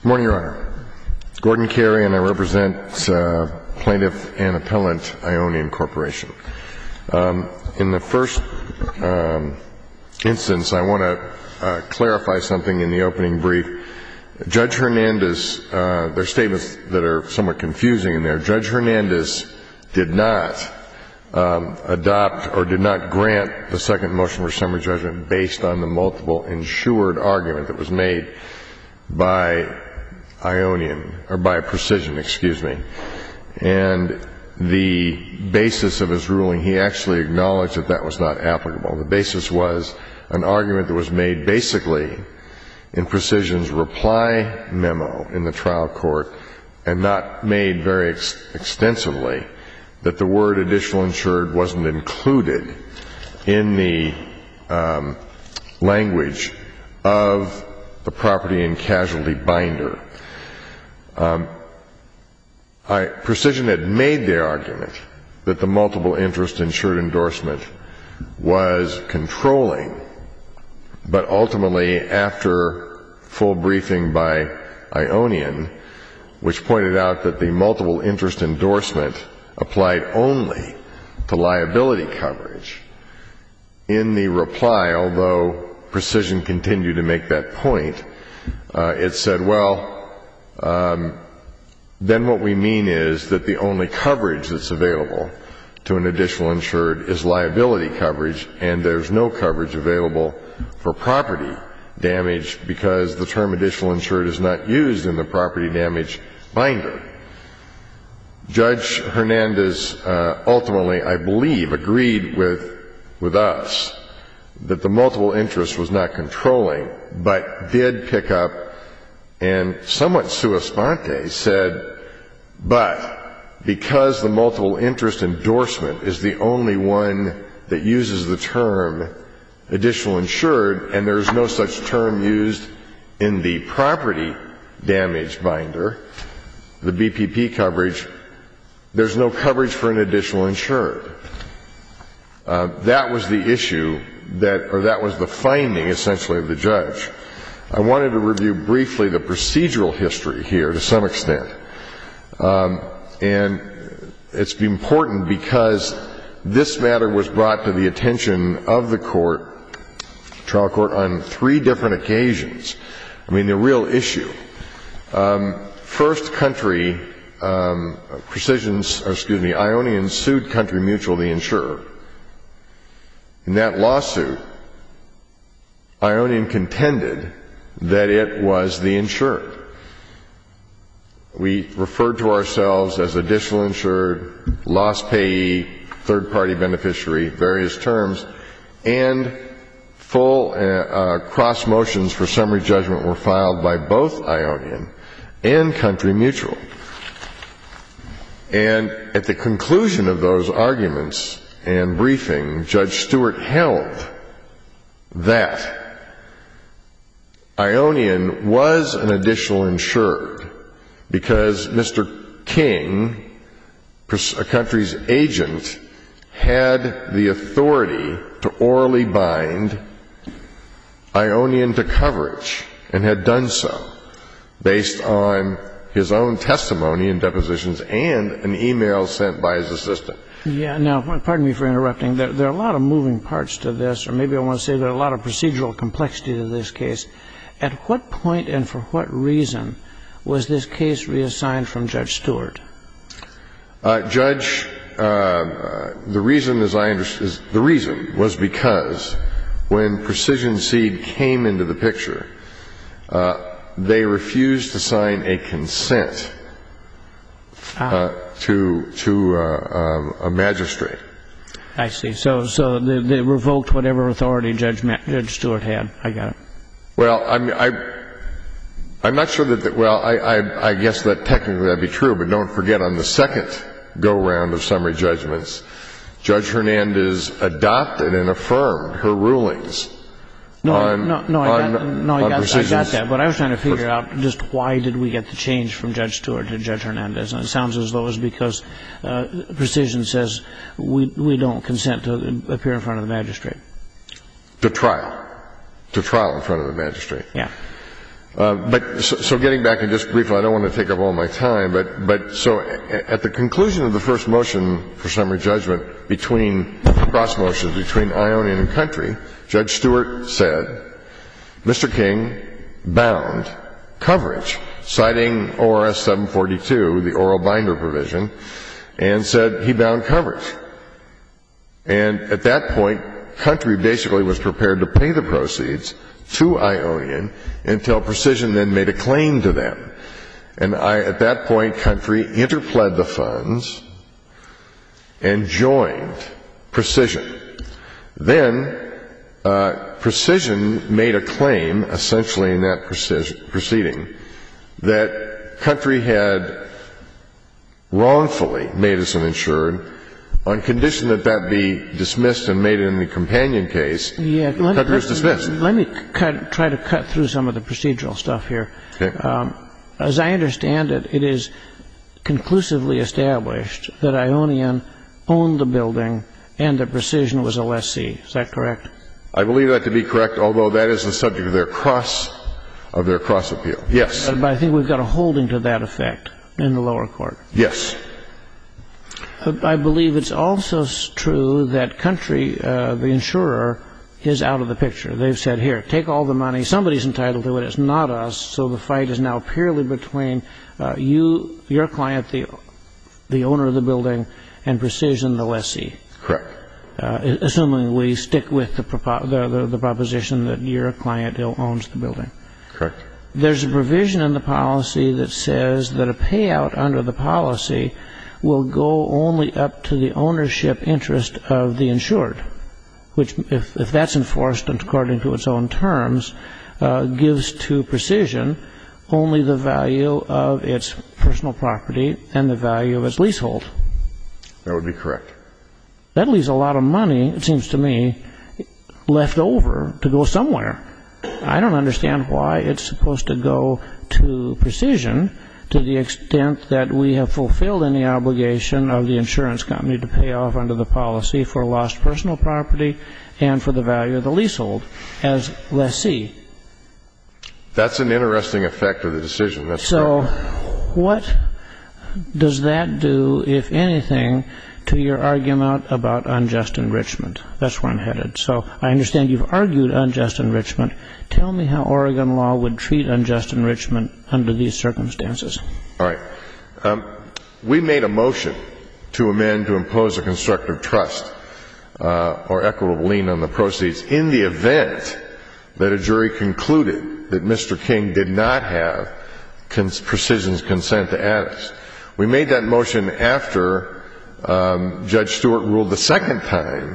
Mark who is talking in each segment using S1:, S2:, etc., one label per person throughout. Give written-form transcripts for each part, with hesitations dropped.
S1: Good morning, Your Honor. Gordon Carey, and I represent plaintiff and appellant Ionian Corporation. In the first instance, I want to clarify something in the opening brief. Judge Hernandez, there are statements that are somewhat confusing in there. Judge Hernandez did not adopt or did not grant the second motion for summary judgment based on the multiple insured argument that was made by Ionian, or by Precision, excuse me. And the basis of his ruling, he actually acknowledged that that was not applicable. The basis was an argument that was made basically in Precision's reply memo in the trial court, and not made very extensively, that the word additional insured wasn't included in the language of the property and casualty binder. Precision had made the argument that the multiple interest insured endorsement was controlling, but ultimately, after full briefing by Ionian, which pointed out that the multiple interest endorsement applied only to liability coverage, in the reply, although Precision continued to make that point, it said, well, then what we mean is that the only coverage that's available to an additional insured is liability coverage, and there's no coverage available for property damage because the term additional insured is not used in the property damage binder. Judge Hernandez ultimately, I believe, agreed with us that the multiple interest was not controlling, but did pick up and somewhat sua sponte said, but because the multiple interest endorsement is the only one that uses the term additional insured, and there's no such term used in the property damage binder, the BPP coverage, there's no coverage for an additional insured. That was the issue that was the finding, essentially, of the judge. I wanted to review briefly the procedural history here to some extent. And it's important because this matter was brought to the attention of the trial court on 3 different occasions. I mean, the real issue. First, Ionian sued Country Mutual, the insurer. In that lawsuit, Ionian contended that it was the insured. We referred to ourselves as additional insured, loss payee, third-party beneficiary, various terms, and full cross motions for summary judgment were filed by both Ionian and Country Mutual. And at the conclusion of those arguments and briefing, Judge Stewart held that Ionian was an additional insured because Mr. King, a Country's agent, had the authority to orally bind Ionian to coverage and had done so based on his own testimony and depositions and an email sent by his assistant.
S2: Yeah, now, pardon me for interrupting. There are a lot of moving parts to this, or maybe I want to say there are a lot of procedural complexity to this case. At what point and for what reason was this case reassigned from Judge Stewart?
S1: Judge, the reason was because when Precision Seed came into the picture, they refused to sign a consent to a magistrate.
S2: I see. So they revoked whatever authority Judge Stewart had. I got it.
S1: Well, I'm not sure that. I guess that technically that'd be true, but don't forget on the second go-round of summary judgments, Judge Hernandez adopted and affirmed her rulings.
S2: I got that. But I was trying to figure out just why did we get the change from Judge Stewart to Judge Hernandez. And it sounds as though it was because Precision says we don't consent to appear in front of the magistrate.
S1: To trial in front of the magistrate.
S2: Yeah.
S1: So getting back, and just briefly, I don't want to take up all my time, but so at the conclusion of the first motion for summary judgment cross motions between Ionian and Country, Judge Stewart said, Mr. King bound coverage, citing ORS 742, the oral binder provision, and said he bound coverage. And at that point, Country basically was prepared to pay the proceeds to Ionian until Precision then made a claim to them. And at that point, Country interpled the funds and joined Precision. Then Precision made a claim, essentially in that proceeding, that Country had wrongfully made us an insured on condition that that be dismissed and made in the companion case. Country was dismissed.
S2: Let me try to cut through some of the procedural stuff here.
S1: Okay.
S2: As I understand it, it is conclusively established that Ionian owned the building and that Precision was a lessee. Is that correct?
S1: I believe that to be correct, although that is the subject of their cross appeal. Yes.
S2: But I think we've got a holding to that effect in the lower court.
S1: Yes.
S2: I believe it's also true that Country, the insurer, is out of the picture. They've said, here, take all the money. Somebody's entitled to it. It's not us. So the fight is now purely between your client, the owner of the building, and Precision, the lessee.
S1: Correct.
S2: Assuming we stick with the proposition that your client owns the building.
S1: Correct.
S2: There's a provision in the policy that says that a payout under the policy will go only up to the ownership interest of the insured, which, if that's enforced according to its own terms, gives to Precision only the value of its personal property and the value of its leasehold.
S1: That would be correct.
S2: That leaves a lot of money, it seems to me, left over to go somewhere. I don't understand why it's supposed to go to Precision to the extent that we have fulfilled any obligation of the insurance company to pay off under the policy for lost personal property and for the value of the leasehold as lessee.
S1: That's an interesting effect of the decision. That's
S2: so
S1: correct.
S2: What does that do, if anything, to your argument about unjust enrichment? That's where I'm headed. So I understand you've argued unjust enrichment. Tell me how Oregon law would treat unjust enrichment under these circumstances.
S1: All right. We made a motion to amend to impose a constructive trust or equitable lien on the proceeds in the event that a jury concluded that Mr. King did not have Precision's consent to add us. We made that motion after Judge Stewart ruled the second time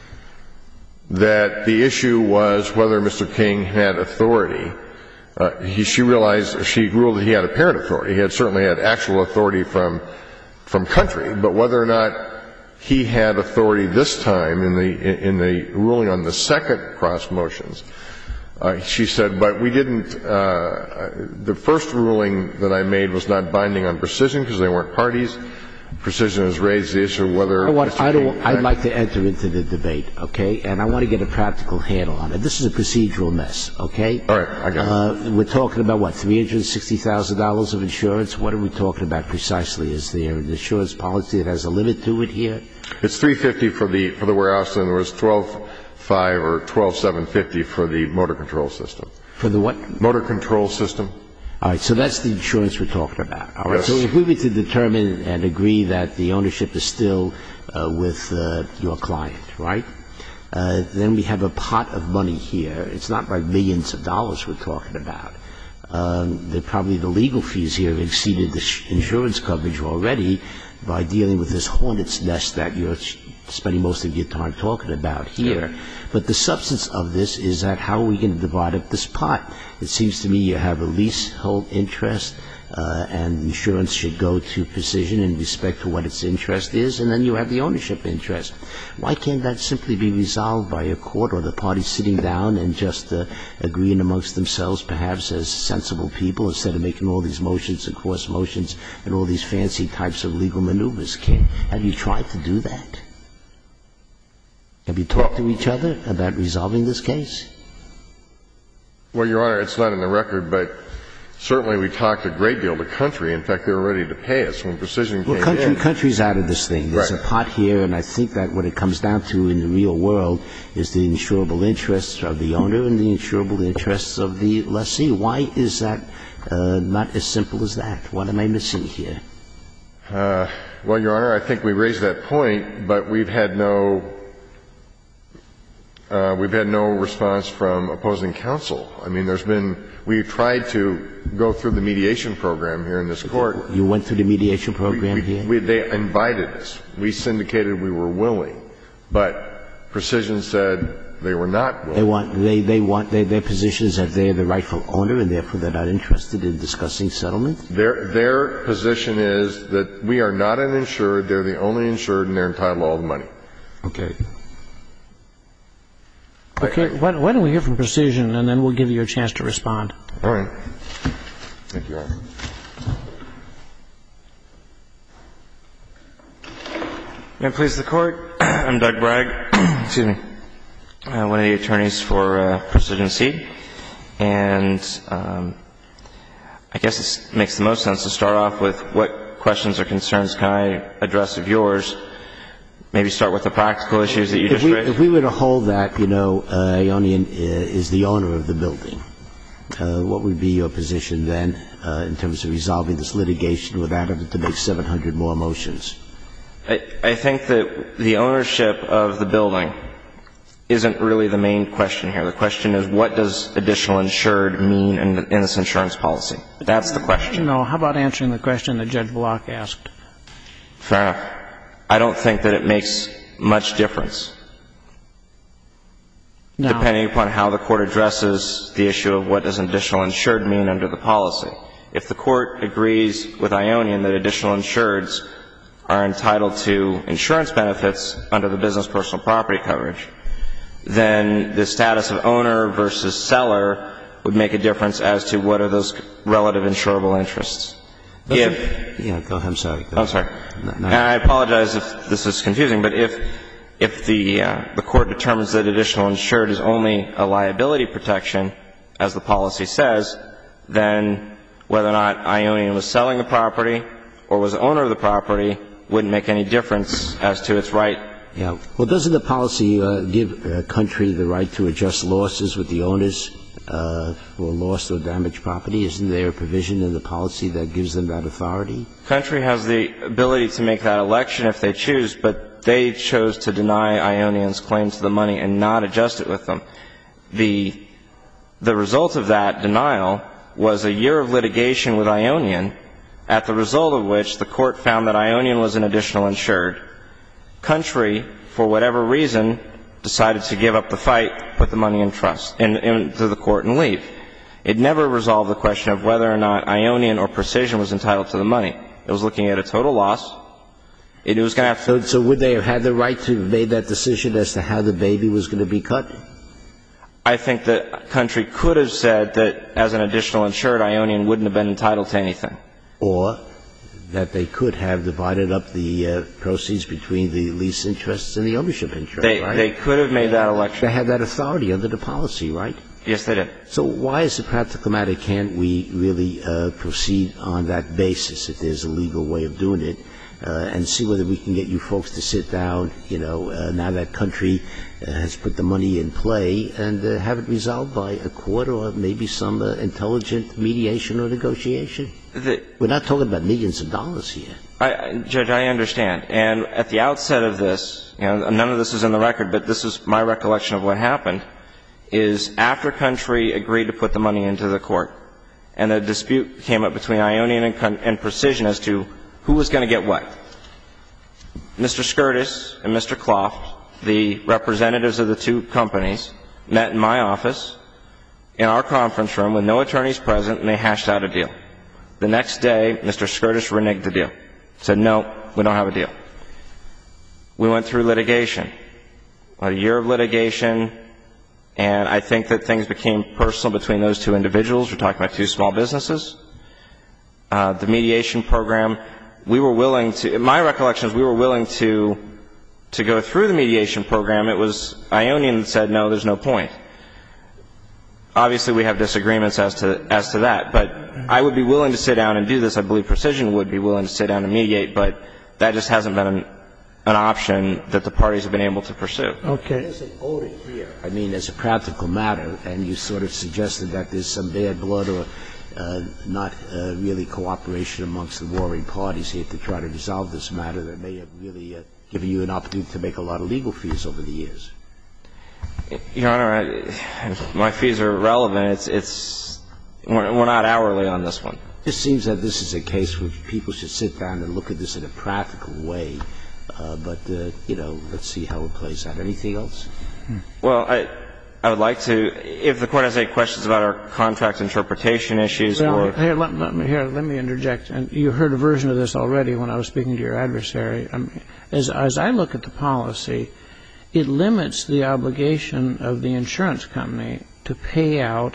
S1: that the issue was whether Mr. King had authority. She ruled that he had apparent authority. He had certainly had actual authority from Country, but whether or not he had authority this time in the ruling on the second cross motions, she said, but we didn't. The first ruling that I made was not binding on Precision because they weren't parties. Precision has raised the issue of whether
S3: I'd like to enter into the debate, okay? And I want to get a practical handle on it. This is a procedural mess, okay?
S1: All right, I got it.
S3: We're talking about, what, $360,000 of insurance? What are we talking about precisely? Is there an insurance policy that has a limit to it here?
S1: It's $350 for the warehouse, and there was $12,500 or $12,750 for the motor control system.
S3: For the what?
S1: Motor control system.
S3: All right, so that's the insurance we're talking about. All right,
S1: yes.
S3: So if we were to determine and agree that the ownership is still with your client, right, then we have a pot of money here. It's not like millions of dollars we're talking about. Probably the legal fees here have exceeded the insurance coverage already by dealing with this hornet's nest that you're spending most of your time talking about here. Yeah. But the substance of this is that how are we going to divide up this pot? It seems to me you have a leasehold interest, and insurance should go to Precision in respect to what its interest is, and then you have the ownership interest. Why can't that simply be resolved by a court or the parties sitting down and just agreeing amongst themselves, perhaps as sensible people, instead of making all these motions and cross motions and all these fancy types of legal maneuvers? Have you tried to do that? Have you talked to each other about resolving this case?
S1: Well, Your Honor, it's not in the record, but Certainly, we talked a great deal to Country. In fact, they were ready to pay us when Precision came in.
S3: Country's out of this thing. There's a pot here, and I think that what it comes down to in the real world is the insurable interests of the owner and the insurable interests of the lessee. Why is that not as simple as that? What am I missing here?
S1: Well, Your Honor, I think we raised that point, but we've had no response from opposing counsel. I mean, we tried to go through the mediation program here in this court.
S3: You went through the mediation program here?
S1: They invited us. We syndicated we were willing, but Precision said they were not willing.
S3: Their position is that they're the rightful owner and therefore they're not interested in discussing settlement?
S1: Their position is that we are not an insured, they're the only insured, and they're entitled to all the money.
S3: Okay.
S2: Okay, why don't we hear from Precision, and then we'll give you a chance to respond.
S1: All right. Thank you, Your Honor.
S4: May it please the Court, I'm Doug Bragg, excuse me, one of the attorneys for Precision Seed, and I guess it makes the most sense to start off with what questions or concerns can I address of yours. Maybe start with the practical issues that you just raised.
S3: If we were to hold that, Ionian is the owner of the building, what would be your position then in terms of resolving this litigation without having to make 700 more motions?
S4: I think that the ownership of the building isn't really the main question here. The question is, what does additional insured mean in this insurance policy? That's the question.
S2: No, how about answering the question that Judge Block asked?
S4: Fair enough. I don't think that it makes much difference, depending upon how the Court addresses the issue of what does additional insured mean under the policy. If the Court agrees with Ionian that additional insureds are entitled to insurance benefits under the business personal property coverage, then the status of owner versus seller would make a difference as to what are those relative insurable interests.
S3: Go ahead. I'm sorry.
S4: I'm sorry. No. I apologize if this is confusing, but if the Court determines that additional insured is only a liability protection, as the policy says, then whether or not Ionian was selling the property or was the owner of the property wouldn't make any difference as to its right.
S3: Yeah. Well, doesn't the policy give a country the right to adjust losses with the owners for lost or damaged property? Isn't there a provision in the policy that gives them that authority?
S4: Country has the ability to make that election if they choose, but they chose to deny Ionian's claim to the money and not adjust it with them. The result of that denial was a year of litigation with Ionian, at the result of which the Court found that Ionian was an additional insured. Country, for whatever reason, decided to give up the fight, put the money in trust, into the Court and leave. It never resolved the question of whether or not Ionian or Precision was entitled to the money. It was looking at a total loss. It was going to have to...
S3: So would they have had the right to have made that decision as to how the baby was going to be cut?
S4: I think that Country could have said that as an additional insured, Ionian wouldn't have been entitled to anything.
S3: Or that they could have divided up the proceeds between the lease interests and the ownership interest, right?
S4: They could have made that election.
S3: They had that authority under the policy, right?
S4: Yes, they did.
S3: So why, as a practical matter, can't we really proceed on that basis, if there's a legal way of doing it, and see whether we can get you folks to sit down, now that Country has put the money in play, and have it resolved by a court or maybe some intelligent mediation or negotiation? We're not talking about millions of dollars here.
S4: Judge, I understand. And at the outset of this, none of this is in the record, but this is my recollection of what happened, is after Country agreed to put the money into the Court, and the dispute came up between Ionian and Precision as to who was going to get what. Mr. Skirtis and Mr. Kloft, the representatives of the two companies, met in my office in our conference room with no attorneys present, and they hashed out a deal. The next day, Mr. Skirtis reneged the deal, said, no, we don't have a deal. We went through litigation, a year of litigation, and I think that things became personal between those two individuals. We're talking about two small businesses. The mediation program, we were willing to, my recollection is we were willing to go through the mediation program. It was Ionian that said, no, there's no point. Obviously, we have disagreements as to that, but I would be willing to sit down and do this. I believe Precision would be willing to sit down and mediate, but that just hasn't been an option that the parties have been able to pursue.
S3: Okay. There's an audit here. I mean, as a practical matter, and you sort of suggested that there's some bad blood or not really cooperation amongst the warring parties here to try to resolve this matter that may have really given you an opportunity to make a lot of legal fees over the years.
S4: Your Honor, my fees are irrelevant. We're not hourly on this one.
S3: It just seems that this is a case where people should sit down and look at this in a practical way. But, let's see how it plays out. Anything else?
S4: Well, I would like to, if the Court has any questions about our contract interpretation issues or...
S2: Here, let me interject. And you heard a version of this already when I was speaking to your adversary. As I look at the policy, it limits the obligation of the insurance company to pay out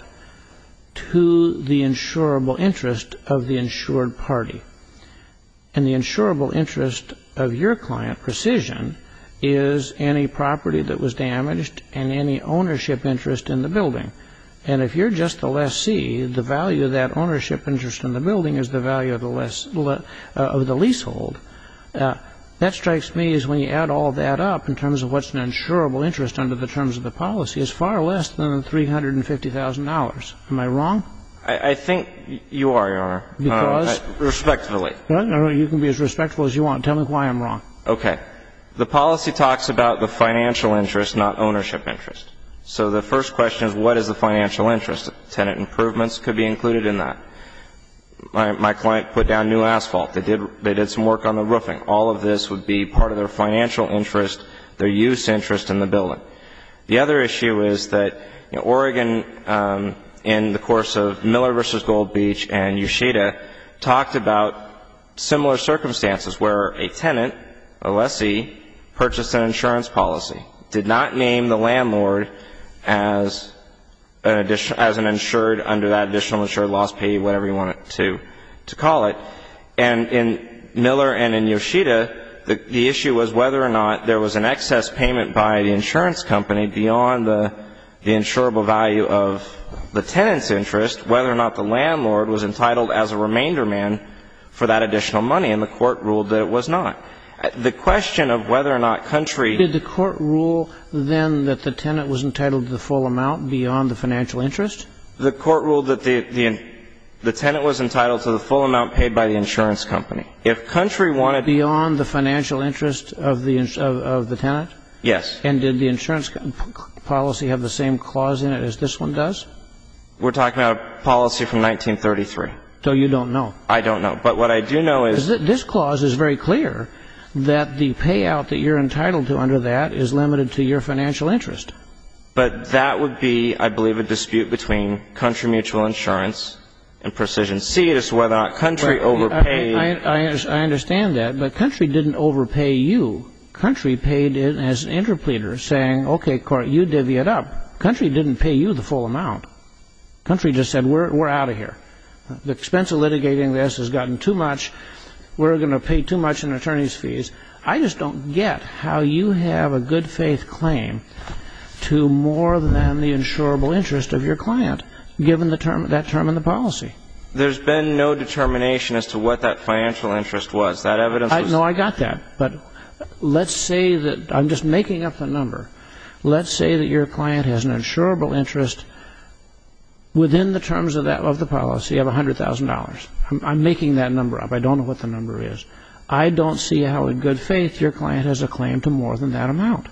S2: to the insurable interest of the insured party. And the insurable interest of your client, Precision, is any property that was damaged and any ownership interest in the building. And if you're just the lessee, the value of that ownership interest in the building is the value of the leasehold. That strikes me as when you add all that up in terms of what's an insurable interest under the terms of the policy is far less than $350,000. Am I wrong?
S4: I think you are, Your Honor.
S2: Because?
S4: Respectfully.
S2: No, you can be as respectful as you want. Tell me why I'm wrong.
S4: Okay. The policy talks about the financial interest, not ownership interest. So the first question is, what is the financial interest? Tenant improvements could be included in that. My client put down new asphalt. They did some work on the roofing. All of this would be part of their financial interest, their use interest in the building. The other issue is that Oregon, in the course of Miller v. Gold Beach and Yoshida, talked about similar circumstances where a tenant, a lessee, purchased an insurance policy, did not name the landlord as an insured under that additional insured loss pay, whatever you want it to call it. And in Miller and in Yoshida, the issue was whether or not there was an excess payment by the insurance company beyond the insurable value of the tenant's interest, whether or not the landlord was entitled as a remainder man for that additional money, and the Court ruled that it was not. The question of whether or not Country...
S2: Did the Court rule then that the tenant was entitled to the full amount beyond the financial interest?
S4: The Court ruled that the tenant was entitled to the full amount paid by the insurance company. If Country wanted...
S2: Beyond the financial interest of the tenant?
S4: Yes.
S2: And did the insurance policy have the same clause in it as this one does?
S4: We're talking about a policy from 1933.
S2: So you don't know?
S4: I don't know. But what I do know is...
S2: This clause is very clear that the payout that you're entitled to under that is limited to your financial interest.
S4: But that would be, I believe, a dispute between Country Mutual Insurance and Precision C as to whether or not Country overpaid...
S2: I understand that, but Country didn't overpay you. Country paid it as an interpleader, saying, okay, Court, you divvy it up. Country didn't pay you the full amount. Country just said, we're out of here. The expense of litigating this has gotten too much. We're going to pay too much in attorney's fees. I just don't get how you have a good faith claim to more than the insurable interest of your client, given that term in the policy.
S4: There's been no determination as to what that financial interest was. That evidence was...
S2: No, I got that. But let's say that, I'm just making up the number. Let's say that your client has an insurable interest within the terms of the policy of $100,000. I'm making that number up. I don't know what the number is. I don't see how in good faith your client has a claim to more than that amount.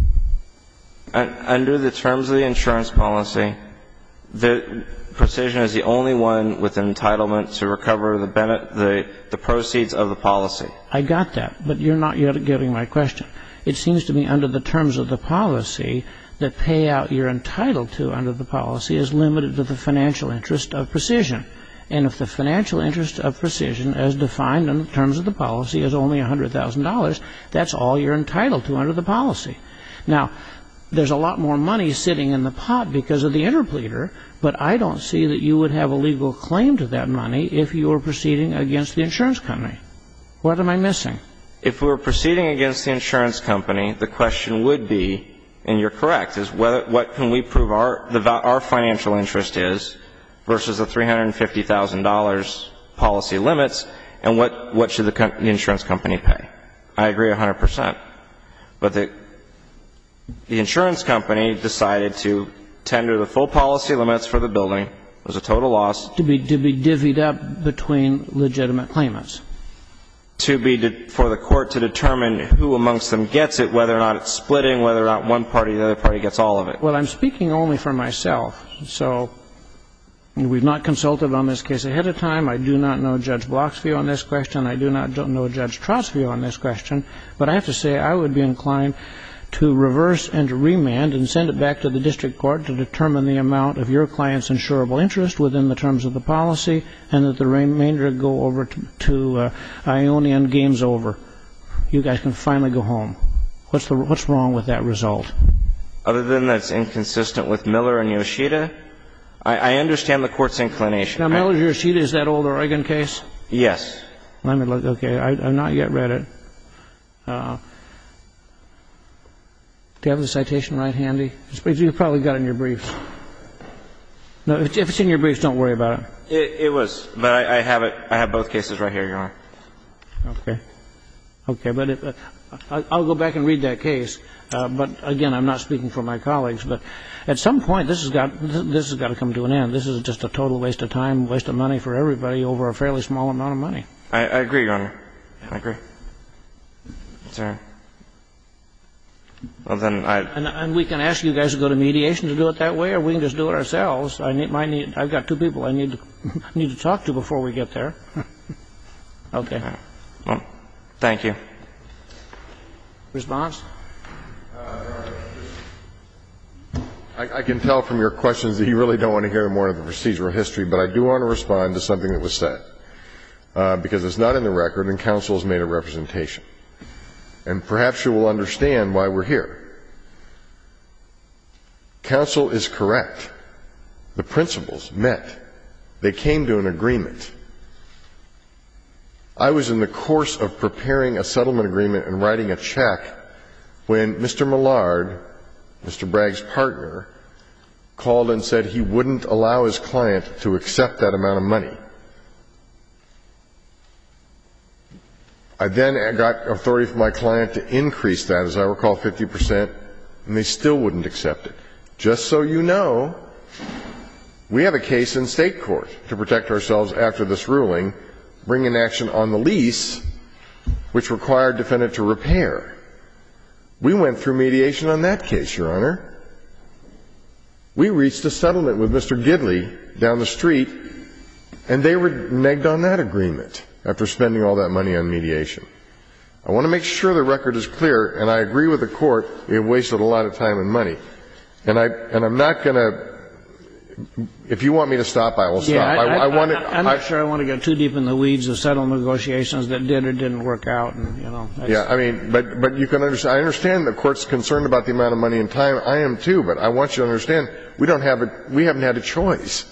S4: Under the terms of the insurance policy, the Precision is the only one with an entitlement to recover the proceeds of the policy.
S2: I got that, but you're not yet getting my question. It seems to me under the terms of the policy, the payout you're entitled to under the policy is limited to the financial interest of Precision. And if the financial interest of Precision, as defined in the terms of the policy, is only $100,000, that's all you're entitled to under the policy. Now, there's a lot more money sitting in the pot because of the interpleader, but I don't see that you would have a legal claim to that money if you were proceeding against the insurance company. What am I missing?
S4: If we were proceeding against the insurance company, the question would be, and you're correct, is what can we prove our financial interest is versus the $350,000 policy limits, and what should the insurance company pay. I agree 100%. But the insurance company decided to tender the full policy limits for the building. It was a total loss.
S2: To be divvied up between legitimate claimants.
S4: For the court to determine who amongst them gets it, whether or not it's splitting, whether or not one party or the other party gets all of it.
S2: Well, I'm speaking only for myself. So we've not consulted on this case ahead of time. I do not know Judge Block's view on this question. I do not know Judge Trott's view on this question. But I have to say I would be inclined to reverse and to remand and send it back to the district court to determine the amount of your client's insurable interest within the terms of the policy, and that the remainder go over to Ionian. Game's over. You guys can finally go home. What's wrong with that result?
S4: Other than that's inconsistent with Miller and Yoshida, I understand the court's inclination.
S2: Now, Miller and Yoshida is that old Oregon case?
S4: Yes.
S2: Let me look. Okay, I've not yet read it. Do you have the citation right handy? You've probably got it in your briefs. No, if it's in your briefs, don't worry about it.
S4: It was, but I have it. I have both cases right here, Your Honor.
S2: Okay. Okay, but I'll go back and read that case. But again, I'm not speaking for my colleagues. But at some point, this has got to come to an end. This is just a total waste of time, waste of money for everybody over a fairly small amount of money.
S4: I agree, Your Honor. I agree. Sorry. Well, then
S2: and we can ask you guys to go to mediation to do it that way, or we can just do it ourselves. I've got two people I need to talk to before we get there. Okay.
S4: Well, thank you.
S2: Response?
S1: I can tell from your questions that you really don't want to hear more of the procedural history, but I do want to respond to something that was said, because it's not in the record and counsel has made a representation. And perhaps you will understand why we're here. Counsel is correct. The principles met. They came to an agreement. I was in the course of preparing a settlement agreement and writing a check when Mr. Millard, Mr. Bragg's partner, called and said he wouldn't allow his client to accept that amount of money. I then got authority from my client to increase that, as I recall, 50%, and they still wouldn't accept it. Just so you know, we have a case in state court to protect ourselves after this ruling, bringing action on the lease, which required defendant to repair. We went through mediation on that case, Your Honor. We reached a settlement with Mr. Gidley down the street, and they reneged on that agreement after spending all that money on mediation. I want to make sure the record is clear, and I agree with the court. We have wasted a lot of time and money. And I'm not going to – if you want me to stop, I will stop.
S2: Yeah, I'm not sure I want to get too deep in the weeds of settlement negotiations that did or didn't work out. And, you know,
S1: yeah, I mean, but you can understand – I understand the court's concerned about the amount of money and time. I am too, but I want you to understand we haven't had a choice.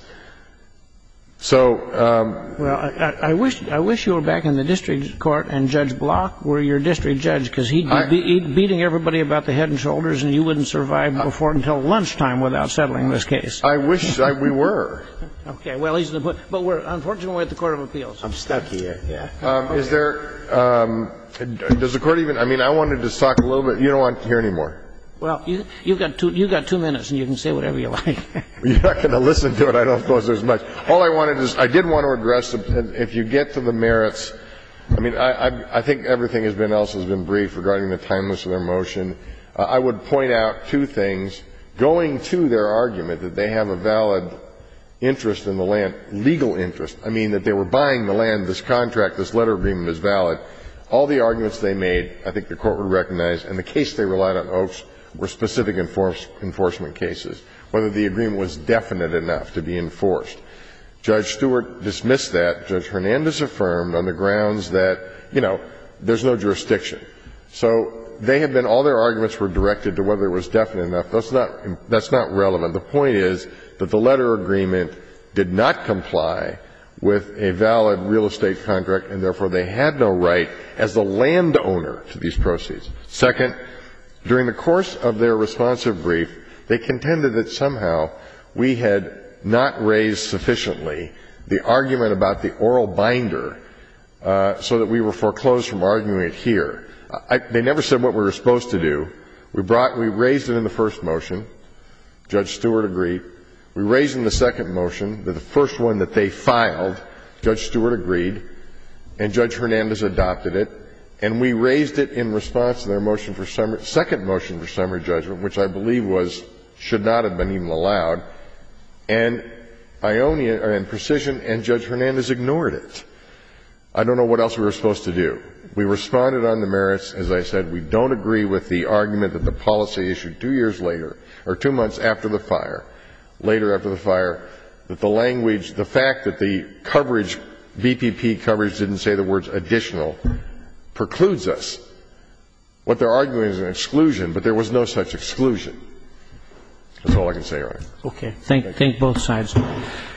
S1: So
S2: well, I wish you were back in the district court and Judge Block were your district judge, because he'd be beating everybody about the head and shoulders, and you wouldn't survive before until lunchtime without settling this case.
S1: I wish we were.
S2: Okay. Well, but we're unfortunately at the Court of Appeals.
S3: I'm stuck here. Yeah.
S1: Is there does the court even? I mean, I wanted to talk a little bit. You don't want to hear any more.
S2: Well, you've got 2 minutes, and you can say whatever you like.
S1: You're not going to listen to it. I don't suppose there's much. All I wanted is I did want to address if you get to the merits. I mean, I think everything else has been brief regarding the timeliness of their motion. I would point out two things. Going to their argument that they have a valid interest in the land, legal interest. I mean, that they were buying the land. This contract, this letter agreement is valid. All the arguments they made, I think the court would recognize, and the case they relied on, Oaks, were specific enforcement cases, whether the agreement was definite enough to be enforced. Judge Stewart dismissed that. Judge Hernandez affirmed on the grounds that, you know, there's no jurisdiction. So they have been, all their arguments were directed to whether it was definite enough. That's not relevant. The point is that the letter agreement did not comply with a valid real estate contract, and therefore they had no right as the landowner to these proceeds. Second, During the course of their responsive brief, they contended that somehow we had not raised sufficiently the argument about the oral binder so that we were foreclosed from arguing it here. They never said what we were supposed to do. We raised it in the first motion. Judge Stewart agreed. We raised in the second motion, the first one that they filed. Judge Stewart agreed, and Judge Hernandez adopted it. And we raised it in response to their second motion for summary judgment, which I believe should not have been even allowed. And Ionia and Precision and Judge Hernandez ignored it. I don't know what else we were supposed to do. We responded on the merits. As I said, we don't agree with the argument that the policy issued 2 years later, or 2 months after the fire, that the language, the fact that the coverage, BPP coverage didn't say the words additional, precludes us. What they're arguing is an exclusion, but there was no such exclusion. That's all I can say, Your Honor.
S2: Okay. Thank both sides.